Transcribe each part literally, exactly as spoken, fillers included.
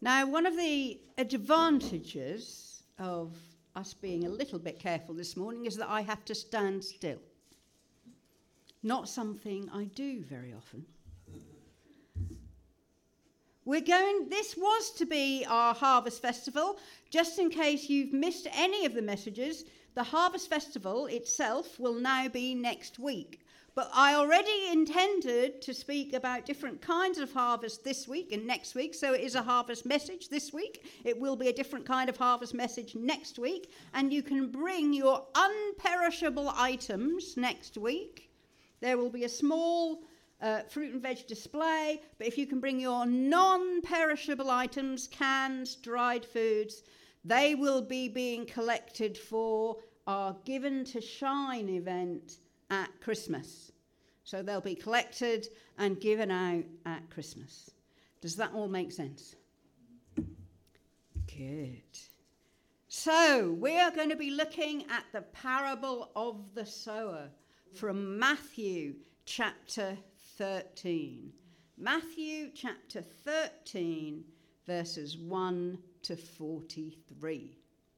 Now, one of the advantages of us being a little bit careful this morning is that I have to stand still. Not something I do very often. We're going, this was to be our Harvest Festival. Just in case you've missed any of the messages, the Harvest Festival itself will now be next week. But I already intended to speak about different kinds of harvest this week and next week, so it is a harvest message this week. It will be a different kind of harvest message next week, and you can bring your unperishable items next week. There will be a small uh, fruit and veg display, but if you can bring your non-perishable items, cans, dried foods, they will be being collected for our Given to Shine event at Christmas. So they'll be collected and given out at Christmas. Does that all make sense? Good. So we are going to be looking at the parable of the sower from Matthew chapter thirteen. Matthew chapter thirteen, verses one to forty-three.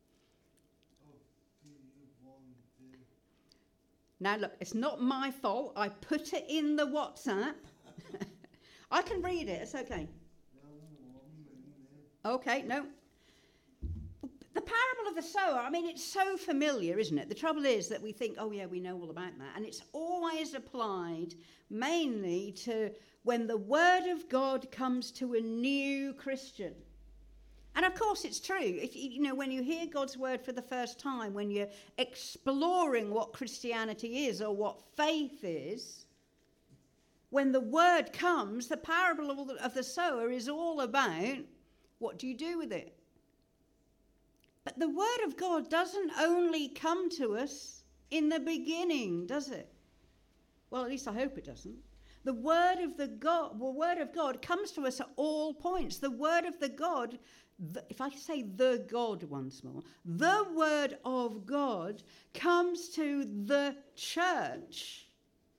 Now, look, it's not my fault. I put it in the WhatsApp. I can read it. It's okay. Okay, no. The parable of the sower, I mean, it's so familiar, isn't it? The trouble is that we think, oh, yeah, we know all about that. And it's always applied mainly to when the word of God comes to a new Christian. And of course it's true. If you know, when you hear God's word for the first time, when you're exploring what Christianity is or what faith is, when the word comes, the parable of the, of the sower is all about what do you do with it. But the word of God doesn't only come to us in the beginning, does it? Well, at least I hope it doesn't. The word of the God, the word of God comes to us at all points. The word of the God, the, if I say the God once more, the word of God comes to the church,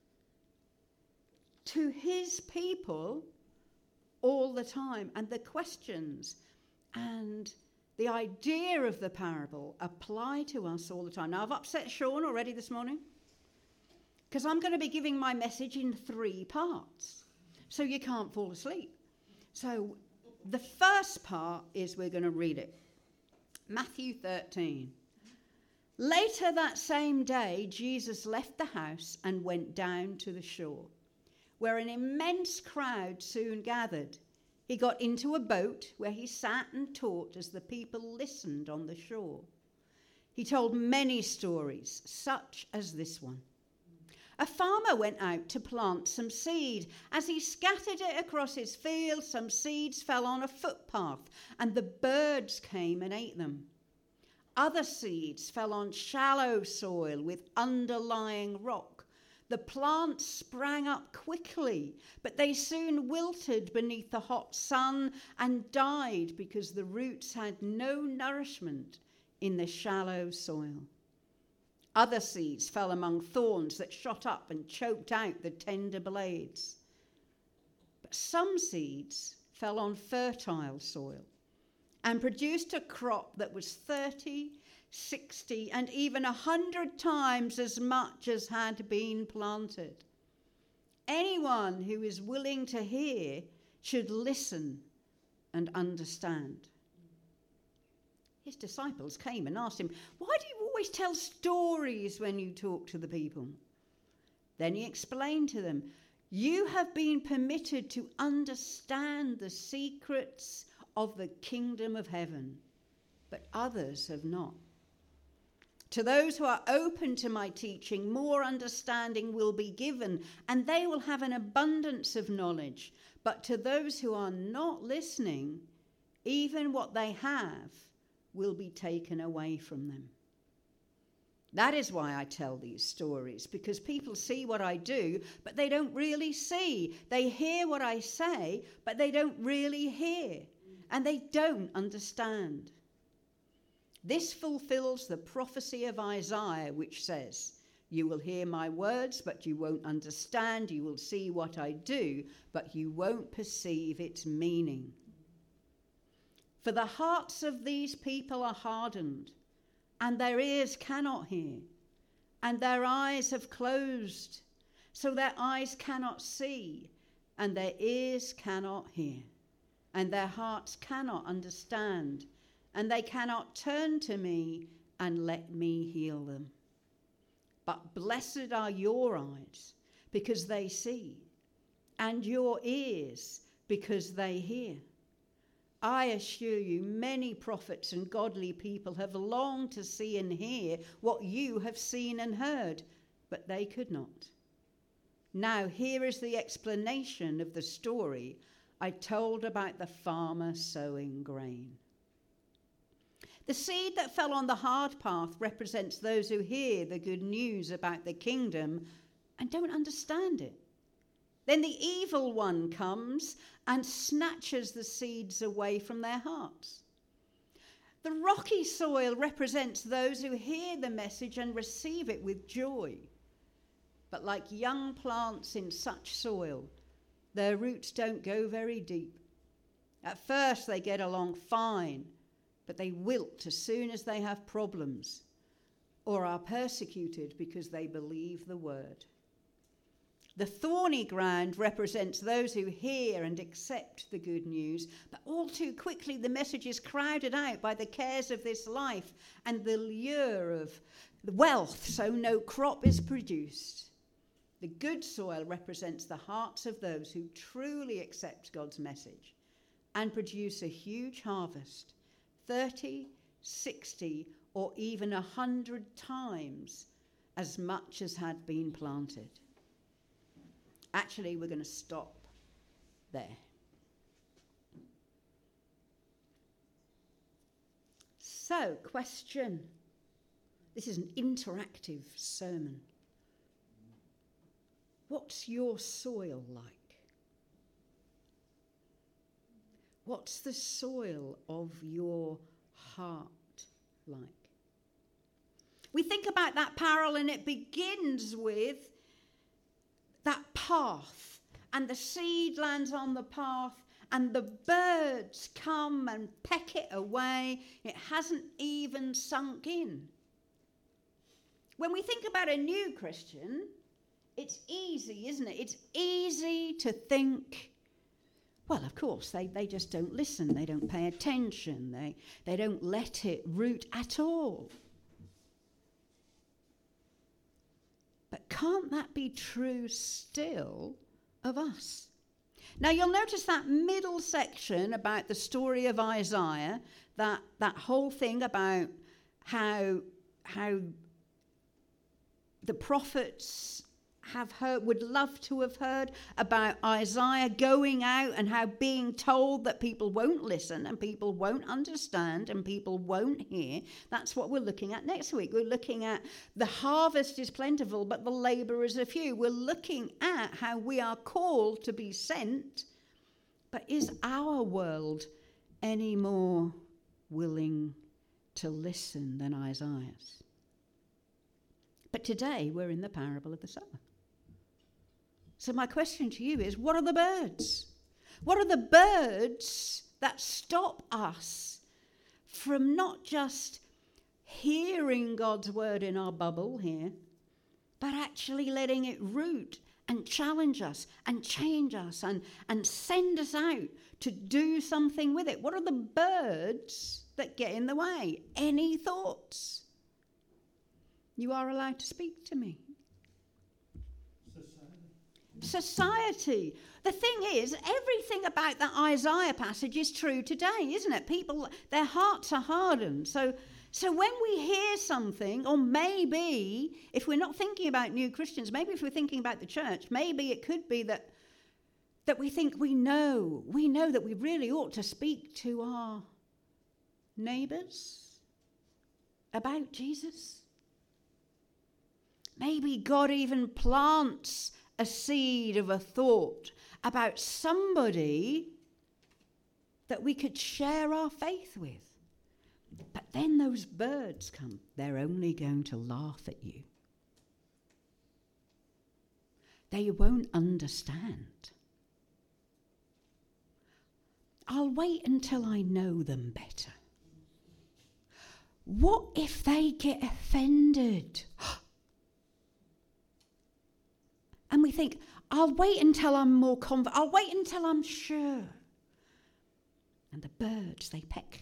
to his people all the time. And the questions and the idea of the parable apply to us all the time. Now, I've upset Sean already this morning, because I'm going to be giving my message in three parts, so you can't fall asleep. So the first part is we're going to read it. Matthew thirteen. Later that same day, Jesus left the house and went down to the shore, where an immense crowd soon gathered. He got into a boat where he sat and taught as the people listened on the shore. He told many stories, such as this one. A farmer went out to plant some seed. As he scattered it across his field, some seeds fell on a footpath, and the birds came and ate them. Other seeds fell on shallow soil with underlying rock. The plants sprang up quickly, but they soon wilted beneath the hot sun and died because the roots had no nourishment in the shallow soil. Other seeds fell among thorns that shot up and choked out the tender blades. But some seeds fell on fertile soil and produced a crop that was thirty, sixty, and even a hundred times as much as had been planted. Anyone who is willing to hear should listen and understand. His disciples came and asked him, "Why do you always tell stories when you talk to the people?" Then he explained to them, "You have been permitted to understand the secrets of the kingdom of heaven, but others have not. To those who are open to my teaching, more understanding will be given, and they will have an abundance of knowledge. But to those who are not listening, even what they have will be taken away from them. That is why I tell these stories, because people see what I do, but they don't really see. They hear what I say, but they don't really hear, and they don't understand. This fulfills the prophecy of Isaiah, which says, 'You will hear my words, but you won't understand. You will see what I do, but you won't perceive its meaning.' For the hearts of these people are hardened, and their ears cannot hear, and their eyes have closed, so their eyes cannot see, and their ears cannot hear, and their hearts cannot understand, and they cannot turn to me and let me heal them. But blessed are your eyes, because they see, and your ears, because they hear. I assure you, many prophets and godly people have longed to see and hear what you have seen and heard, but they could not. Now, here is the explanation of the story I told about the farmer sowing grain. The seed that fell on the hard path represents those who hear the good news about the kingdom and don't understand it. Then the evil one comes and snatches the seeds away from their hearts. The rocky soil represents those who hear the message and receive it with joy. But like young plants in such soil, their roots don't go very deep. At first they get along fine, but they wilt as soon as they have problems or are persecuted because they believe the word. The thorny ground represents those who hear and accept the good news, but all too quickly the message is crowded out by the cares of this life and the lure of wealth, so no crop is produced. The good soil represents the hearts of those who truly accept God's message and produce a huge harvest, thirty, sixty, or even a hundred times as much as had been planted. Actually, we're going to stop there. So, question. This is an interactive sermon. What's your soil like? What's the soil of your heart like? We think about that parable and it begins with that path, and the seed lands on the path, and the birds come and peck it away. It hasn't even sunk in. When we think about a new Christian, it's easy, isn't it? It's easy to think, well, of course, they, they just don't listen. They don't pay attention. They, they don't let it root at all. But can't that be true still of us? Now, you'll notice that middle section about the story of Isaiah, that, that whole thing about how, how the prophets have heard, would love to have heard about Isaiah going out and how being told that people won't listen and people won't understand and people won't hear. That's what we're looking at next week. We're looking at the harvest is plentiful, but the laborers are few. We're looking at how we are called to be sent, but is our world any more willing to listen than Isaiah's? But today we're in the parable of the sower. So my question to you is, what are the birds? What are the birds that stop us from not just hearing God's word in our bubble here, but actually letting it root and challenge us and change us and, and send us out to do something with it? What are the birds that get in the way? Any thoughts? You are allowed to speak to me. Society. The thing is, everything about that Isaiah passage is true today, isn't it? People, their hearts are hardened. So, so when we hear something, or maybe if we're not thinking about new Christians, maybe if we're thinking about the church, maybe it could be that that we think we know, we know that we really ought to speak to our neighbours about Jesus. Maybe God even plants a seed of a thought about somebody that we could share our faith with. But then those birds come. They're only going to laugh at you. They won't understand. I'll wait until I know them better. What if they get offended? And we think, I'll wait until I'm more confident. I'll wait until I'm sure. And the birds, they peck.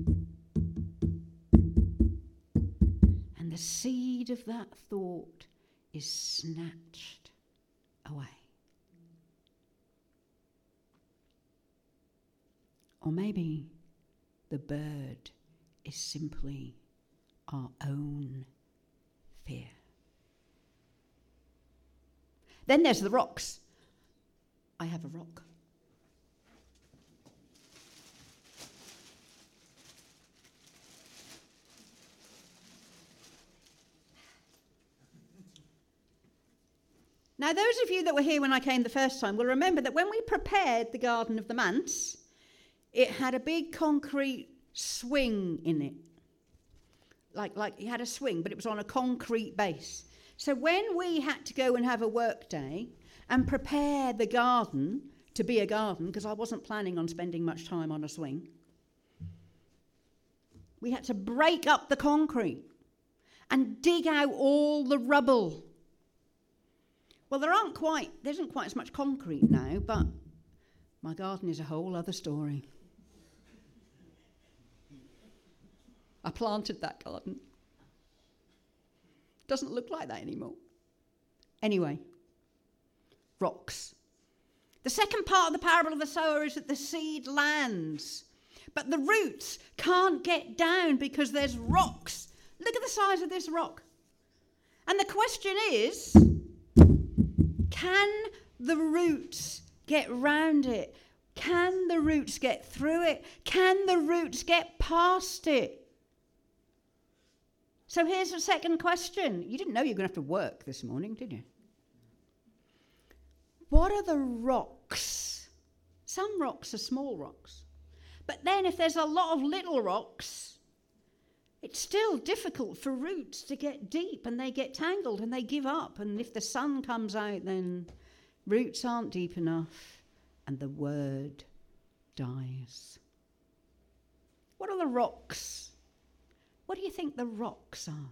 And the seed of that thought is snatched away. Or maybe the bird is simply our own fear. Then there's the rocks. I have a rock. Now, those of you that were here when I came the first time will remember that when we prepared the Garden of the Manse, it had a big concrete swing in it. Like, like it had a swing, but it was on a concrete base. So when we had to go and have a work day and prepare the garden to be a garden, because I wasn't planning on spending much time on a swing, we had to break up the concrete and dig out all the rubble. Well, there aren't quite, there isn't quite as much concrete now, but my garden is a whole other story. I planted that garden. Doesn't look like that anymore. Anyway, rocks. The second part of the parable of the sower is that the seed lands, but the roots can't get down because there's rocks. Look at the size of this rock. And the question is, can the roots get round it? Can the roots get through it? Can the roots get past it? So here's the second question. You didn't know you were going to have to work this morning, did you? What are the rocks? Some rocks are small rocks. But then if there's a lot of little rocks, it's still difficult for roots to get deep, and they get tangled and they give up. And if the sun comes out, then roots aren't deep enough and the word dies. What are the rocks? What do you think the rocks are?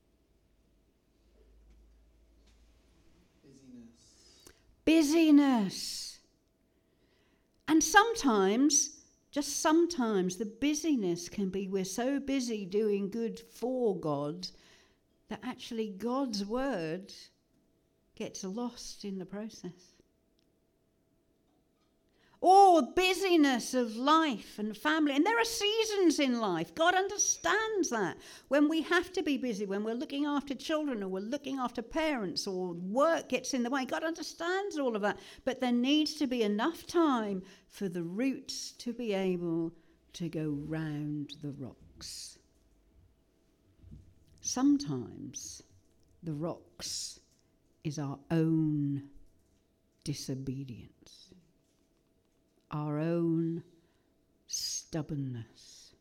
Busyness. Busyness. And sometimes, just sometimes, the busyness can be we're so busy doing good for God that actually God's word gets lost in the process. Or busyness of life and family. And there are seasons in life. God understands that. When we have to be busy, when we're looking after children or we're looking after parents or work gets in the way. God understands all of that. But there needs to be enough time for the roots to be able to go round the rocks. Sometimes the rocks is our own disobedience. Our own stubbornness,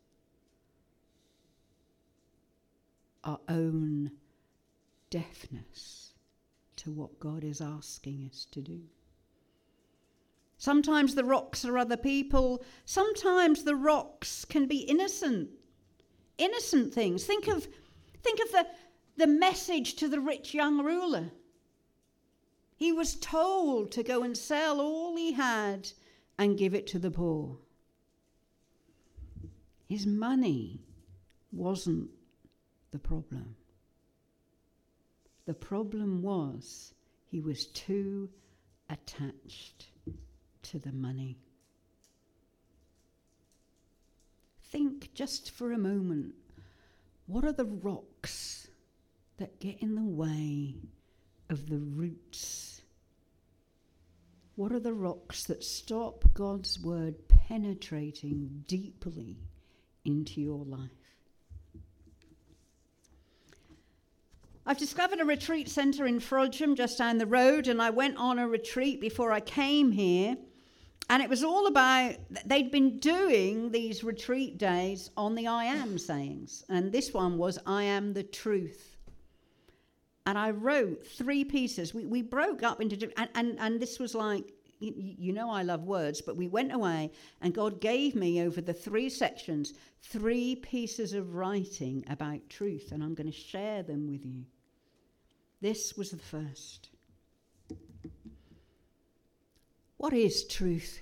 our own deafness to what God is asking us to do. Sometimes the rocks are other people. Sometimes the rocks can be innocent, innocent things. Think of, think of the, the message to the rich young ruler. He was told to go and sell all he had and give it to the poor. His money wasn't the problem. The problem was he was too attached to the money. Think just for a moment, what are the rocks that get in the way of the roots? What are the rocks that stop God's word penetrating deeply into your life? I've discovered a retreat centre in Frodsham, just down the road, and I went on a retreat before I came here. And it was all about, they'd been doing these retreat days on the I am sayings. And this one was, I am the truth. And I wrote three pieces. We we broke up into, and, and, and this was like you know I love words, but we went away and God gave me over the three sections, three pieces of writing about truth, and I'm going to share them with you. This was the first. What is truth?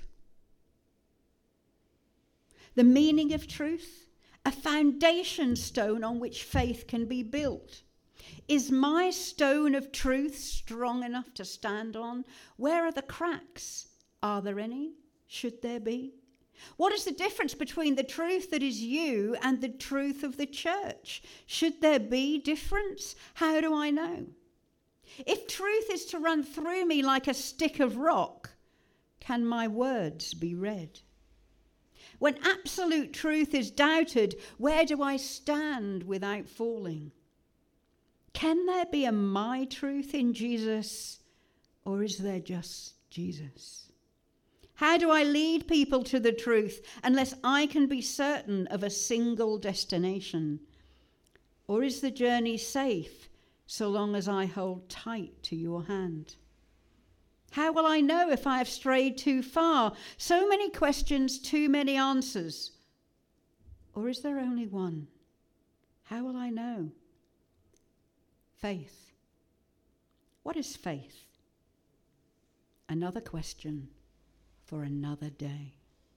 The meaning of truth, a foundation stone on which faith can be built. Is my stone of truth strong enough to stand on? Where are the cracks? Are there any? Should there be? What is the difference between the truth that is you and the truth of the church? Should there be difference? How do I know? If truth is to run through me like a stick of rock, can my words be read? When absolute truth is doubted, where do I stand without falling? Can there be a my truth in Jesus, or is there just Jesus? How do I lead people to the truth unless I can be certain of a single destination? Or is the journey safe so long as I hold tight to your hand? How will I know if I have strayed too far? So many questions, too many answers. Or is there only one? How will I know? Faith. What is faith? Another question for another day.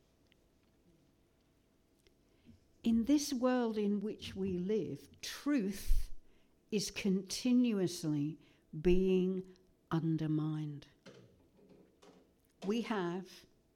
In this world in which we live, truth is continuously being undermined. We have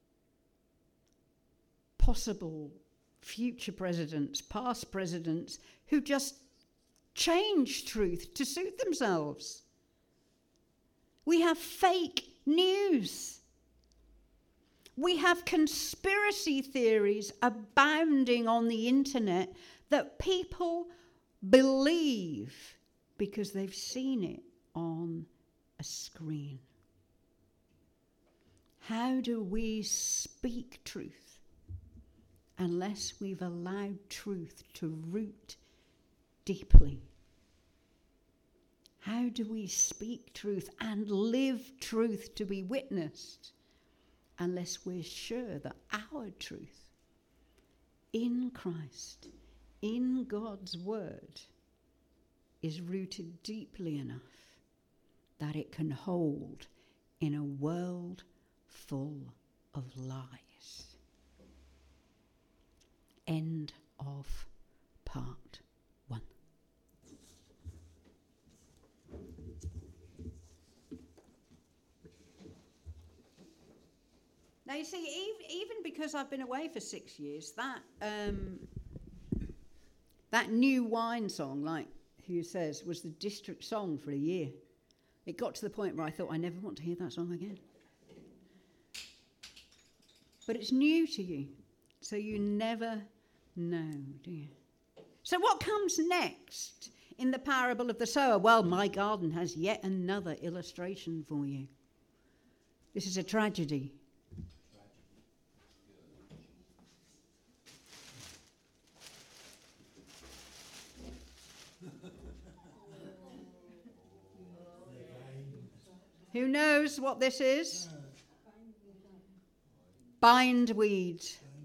possible future presidents, past presidents, who just change truth to suit themselves. We have fake news. We have conspiracy theories abounding on the internet that people believe because they've seen it on a screen. How do we speak truth unless we've allowed truth to root deeply? How do we speak truth and live truth to be witnessed unless we're sure that our truth in Christ, in God's word, is rooted deeply enough that it can hold in a world full of lies? End of part one. Now you see, even, even because I've been away for six years, that um, that New Wine song, like Hugh says, was the district song for a year. It got to the point where I thought, I never want to hear that song again. But it's new to you, so you never know, do you? So what comes next in the parable of the sower? Well, my garden has yet another illustration for you. This is a tragedy. Who knows what this is? Bindweed.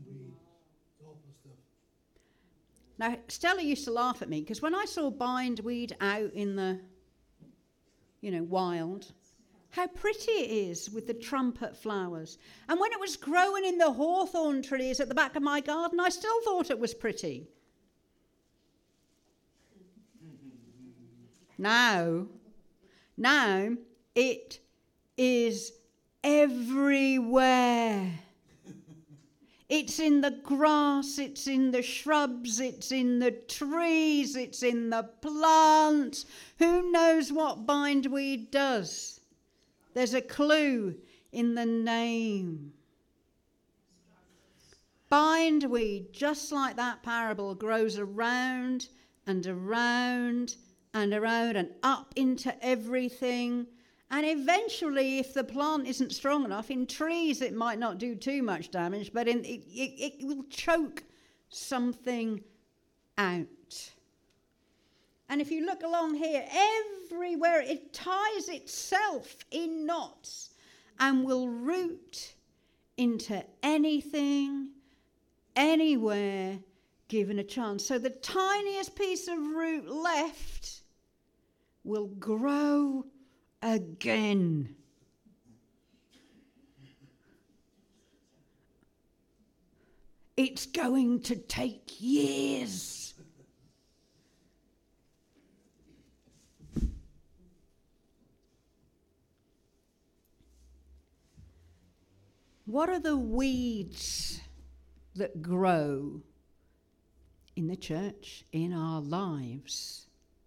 Now, Stella used to laugh at me because when I saw bindweed out in the, you know, wild, how pretty it is with the trumpet flowers. And when it was growing in the hawthorn trees at the back of my garden, I still thought it was pretty. Now, now it is everywhere. It's in the grass, it's in the shrubs, it's in the trees, it's in the plants. Who knows what bindweed does? There's a clue in the name. Bindweed, just like that parable, grows around and around and around and up into everything. And eventually, if the plant isn't strong enough, in trees it might not do too much damage, but in, it, it, it will choke something out. And if you look along here, everywhere it ties itself in knots. and will root into anything, anywhere, given a chance. So the tiniest piece of root left will grow again. It's going to take years. What are the weeds that grow in the church, in our lives,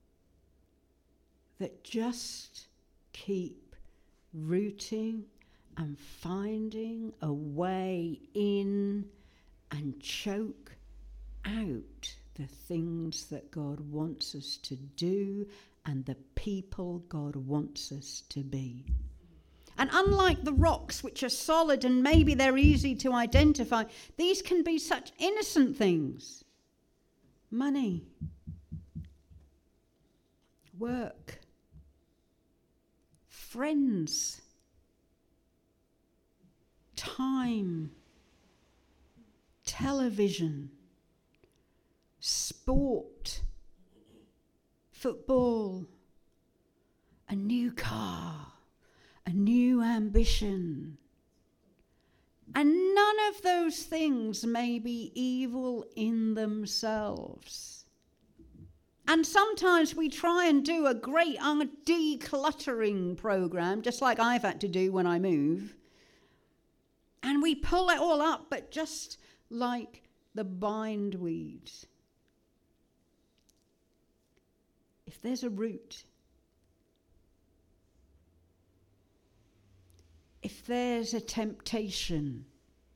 that just keep rooting and finding a way in and choke out the things that God wants us to do and the people God wants us to be? And unlike the rocks, which are solid and maybe they're easy to identify, these can be such innocent things. Money, work, friends, time, television, sport, football, a new car, a new ambition. And none of those things may be evil in themselves. And sometimes we try and do a great decluttering program, just like I've had to do when I move. And we pull it all up, but just like the bindweed. If there's a root, if there's a temptation,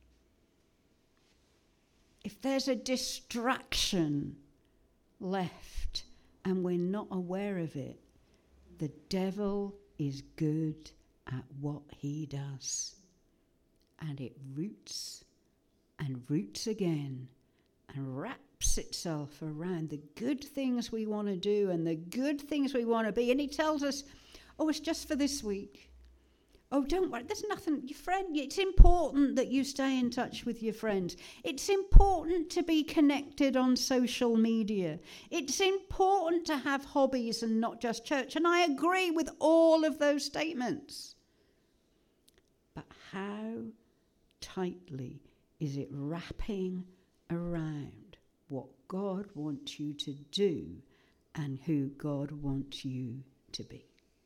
if there's a distraction left and we're not aware of it, the devil is good at what he does. And it roots and roots again and wraps itself around the good things we want to do and the good things we want to be. And he tells us, oh, it's just for this week. Oh, don't worry, there's nothing, your friend, it's important that you stay in touch with your friends. It's important to be connected on social media. It's important to have hobbies and not just church. And I agree with all of those statements. But how tightly is it wrapping around what God wants you to do and who God wants you to be?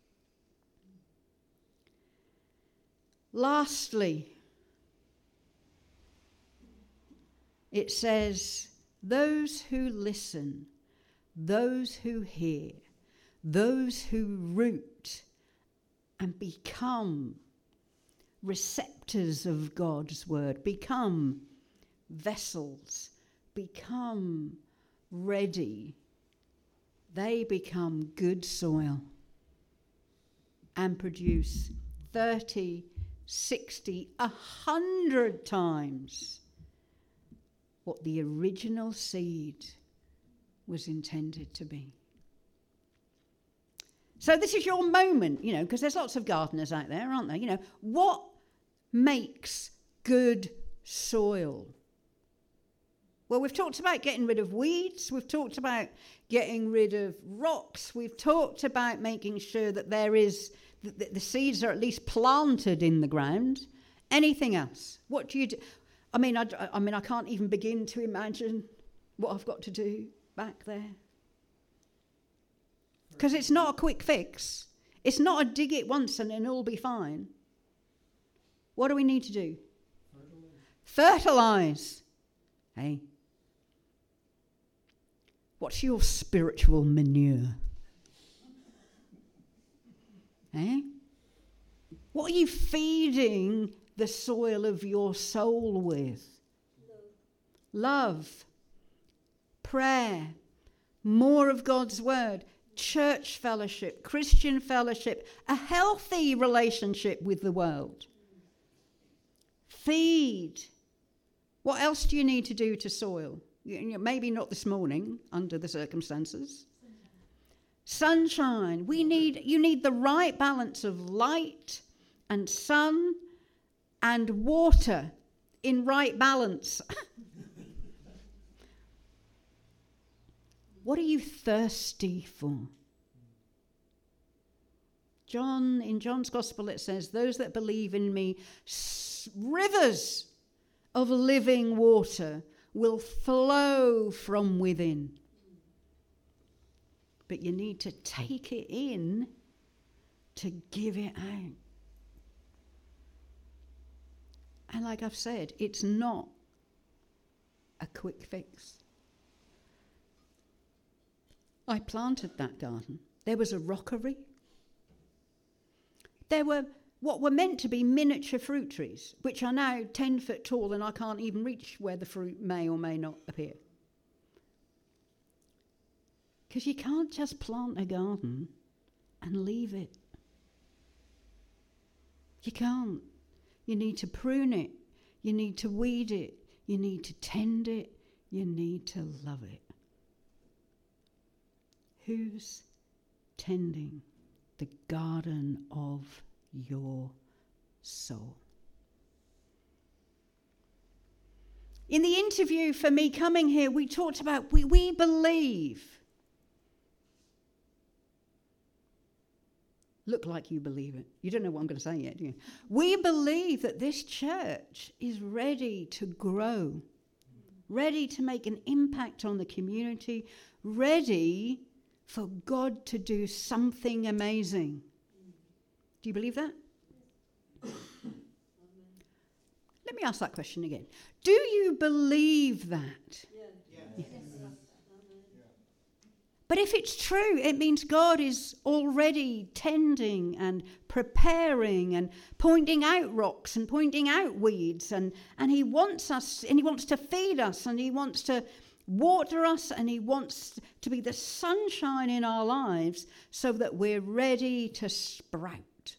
Lastly, it says, those who listen, those who hear, those who root and become receptors of God's word, become vessels, become ready, they become good soil and produce thirty, sixty, a hundred times what the original seed was intended to be. So this is your moment, you know, because there's lots of gardeners out there, aren't there? You know, what makes good soil? Well, we've talked about getting rid of weeds. We've talked about getting rid of rocks. We've talked about making sure that there is The, the seeds are at least planted in the ground. Anything else? What do you do? I mean, I, I mean, I can't even begin to imagine what I've got to do back there. Because it's not a quick fix. It's not a dig it once and it'll all be fine. What do we need to do? Fertilize. Fertilize. Hey. What's your spiritual manure? Eh? What are you feeding the soil of your soul with? Love. Love. Prayer. More of God's word. Church fellowship. Christian fellowship. A healthy relationship with the world. Feed. What else do you need to do to soil? Maybe not this morning, under the circumstances. Sunshine. We need, you need the right balance of light and sun and water in right balance. What are you thirsty for? John, in John's Gospel it says, those that believe in me, s- rivers of living water will flow from within. But you need to take it in to give it out. And like I've said, it's not a quick fix. I planted that garden. There was a rockery. There were what were meant to be miniature fruit trees, which are now ten foot tall, and I can't even reach where the fruit may or may not appear. Because you can't just plant a garden and leave it. You can't. You need to prune it. You need to weed it. You need to tend it. You need to love it. Who's tending the garden of your soul? In the interview for me coming here, we talked about we, we believe. Look like you believe it. You don't know what I'm going to say yet, do you? We believe that this church is ready to grow, ready to make an impact on the community, ready for God to do something amazing. Do you believe that? Let me ask that question again. Do you believe that? Yeah. Yeah. Yes. But if it's true, it means God is already tending and preparing and pointing out rocks and pointing out weeds, and, and he wants us, and he wants to feed us, and he wants to water us, and he wants to be the sunshine in our lives so that we're ready to sprout.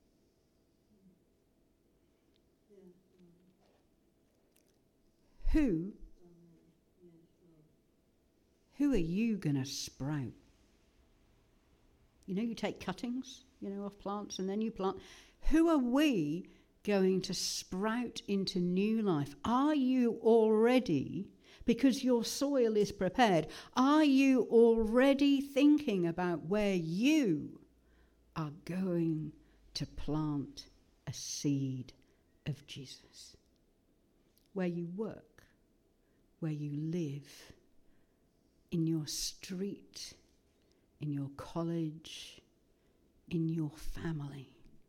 Who Who are you going to sprout? You know, you take cuttings, you know, off plants, and then you plant. Who are we going to sprout into new life? Are you already, because your soil is prepared, are you already thinking about where you are going to plant a seed of Jesus? Where you work, where you live, in your street, in your college, in your family.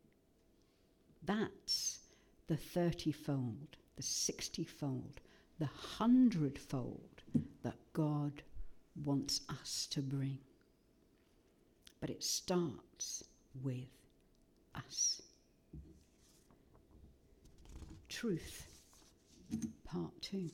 That's the thirty-fold, the sixty-fold, the hundred-fold that God wants us to bring. But it starts with us. Truth, part two.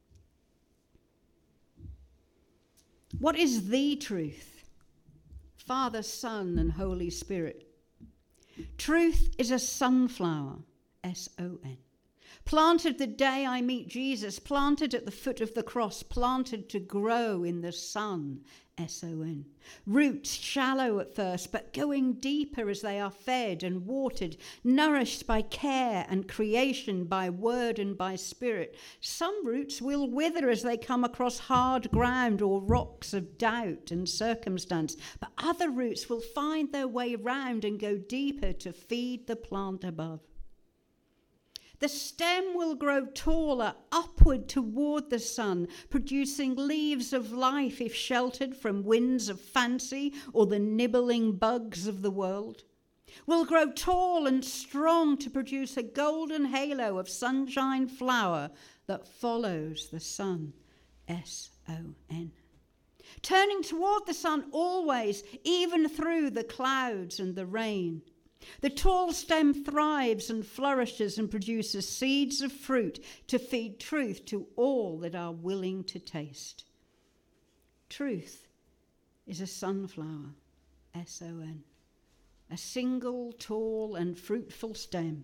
What is the truth? Father, Son, and Holy Spirit. Truth is a sunflower, S O N. Planted the day I meet Jesus, planted at the foot of the cross, planted to grow in the sun, S O N. Roots shallow at first, but going deeper as they are fed and watered, nourished by care and creation, by word and by spirit. Some roots will wither as they come across hard ground or rocks of doubt and circumstance, but other roots will find their way round and go deeper to feed the plant above. The stem will grow taller upward toward the sun, producing leaves of life if sheltered from winds of fancy or the nibbling bugs of the world. Will grow tall and strong to produce a golden halo of sunshine flower that follows the sun, S O N. Turning toward the sun always, even through the clouds and the rain. The tall stem thrives and flourishes and produces seeds of fruit to feed truth to all that are willing to taste. Truth is a sunflower, S O N, a single tall and fruitful stem.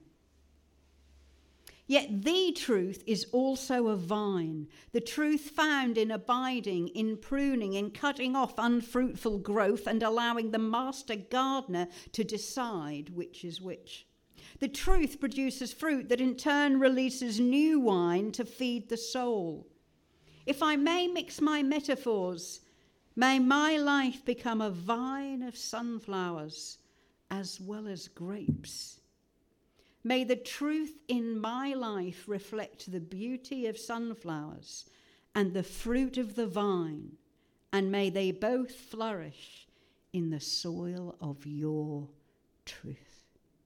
Yet the truth is also a vine, the truth found in abiding, in pruning, in cutting off unfruitful growth and allowing the master gardener to decide which is which. The truth produces fruit that in turn releases new wine to feed the soul. If I may mix my metaphors, may my life become a vine of sunflowers as well as grapes. May the truth in my life reflect the beauty of sunflowers and the fruit of the vine, and may they both flourish in the soil of your truth.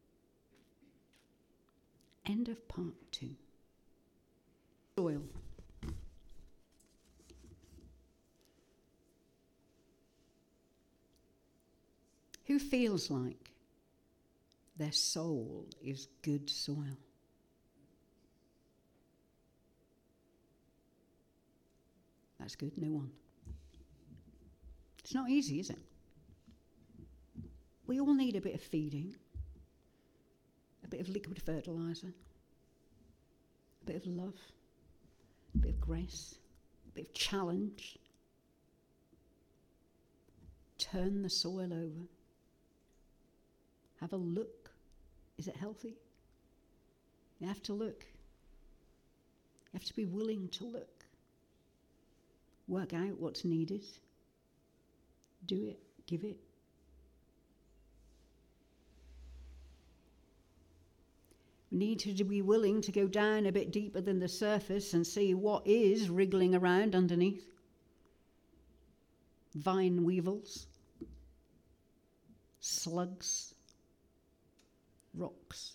End of part two. Soil. Who feels like their soul is good soil? That's good, no one. It's not easy, is it? We all need a bit of feeding, a bit of liquid fertilizer, a bit of love, a bit of grace, a bit of challenge. Turn the soil over. Have a look. Is it healthy? You have to look. You have to be willing to look. Work out what's needed. Do it. Give it. We need to be willing to go down a bit deeper than the surface and see what is wriggling around underneath. Vine weevils, slugs, rocks.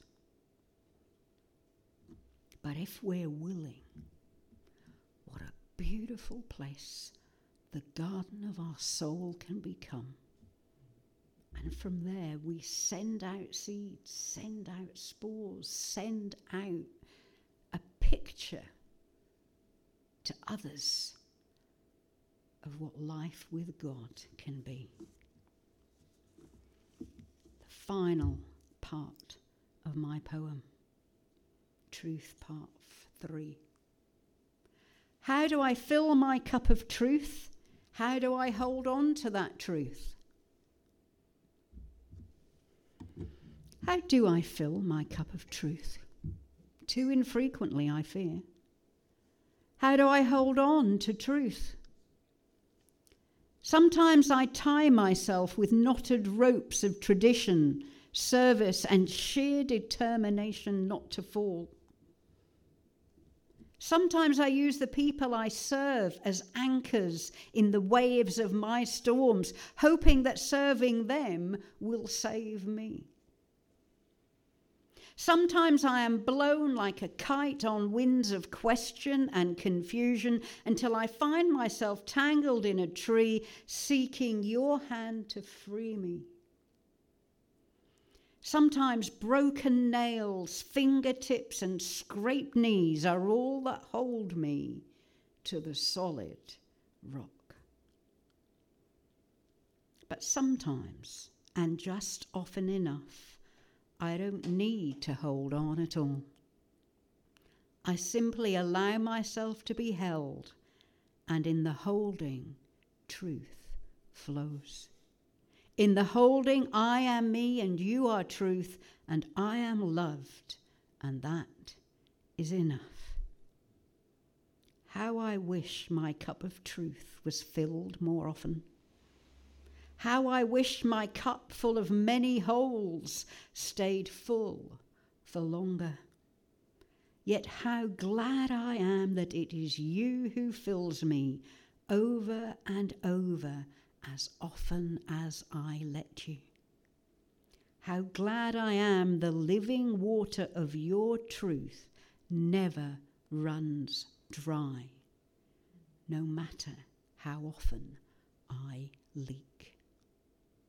But if we're willing, what a beautiful place the garden of our soul can become. And from there we send out seeds, send out spores, send out a picture to others of what life with God can be. The final part of my poem, Truth Part Three. How do I fill my cup of truth? How do I hold on to that truth? How do I fill my cup of truth? Too infrequently, I fear. How do I hold on to truth? Sometimes I tie myself with knotted ropes of tradition, service, and sheer determination not to fall. Sometimes I use the people I serve as anchors in the waves of my storms, hoping that serving them will save me. Sometimes I am blown like a kite on winds of question and confusion until I find myself tangled in a tree, seeking your hand to free me. Sometimes broken nails, fingertips, and scraped knees are all that hold me to the solid rock. But sometimes, and just often enough, I don't need to hold on at all. I simply allow myself to be held, and in the holding, truth flows. In the holding, I am me and you are truth, and I am loved, and that is enough. How I wish my cup of truth was filled more often. How I wish my cup full of many holes stayed full for longer. Yet how glad I am that it is you who fills me over and over as often as I let you. How glad I am the living water of your truth never runs dry, no matter how often I leak.